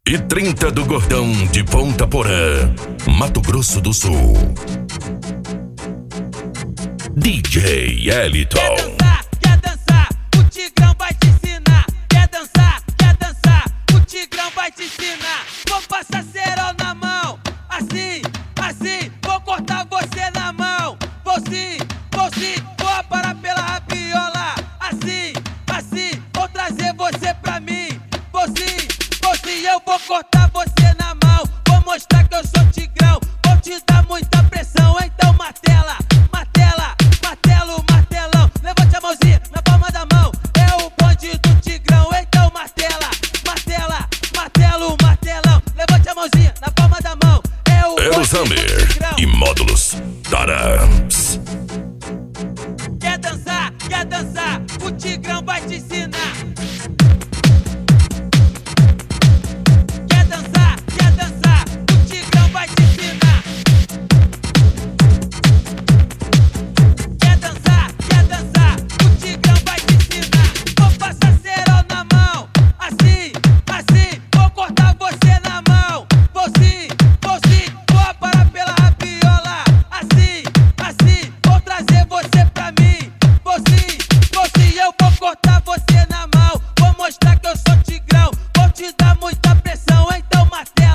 e 30 do Gordão de Ponta Porã, Mato Grosso do Sul. DJ Eliton. Quer dançar, o Tigrão vai te ensinar. Quer dançar, o Tigrão vai te ensinar. Vou passar cerol na mão, assim, vou cortar você na mão. Vou sim, vou aparar pela rabiola. Assim, vou trazer você pra mim. Vou sim, eu vou cortar você na mão. Vou mostrar que eu sou Tigrão, vou te dar muita pressão. Então martela, martelão. Levante a mãozinha na palma da mão. É o bonde do Tigrão, então martela, martelão. Levante a mãozinha na palma da mão. É o bonde do Tigrão. E módulos Tarams. Quer dançar, o Tigrão vai te ensinar. Quer dançar, o Tigrão vai te ensinar. Quer dançar, o Tigrão vai te ensinar. Vou passar cerol na mão, assim, vou cortar você na mão. Vou sim, vou aparar pela rabiola. Assim, vou trazer você pra mim. Vou sim, eu vou cortar você na mão. Vou mostrar que eu sou Tigrão, vou te dar muita pressão. Então martela.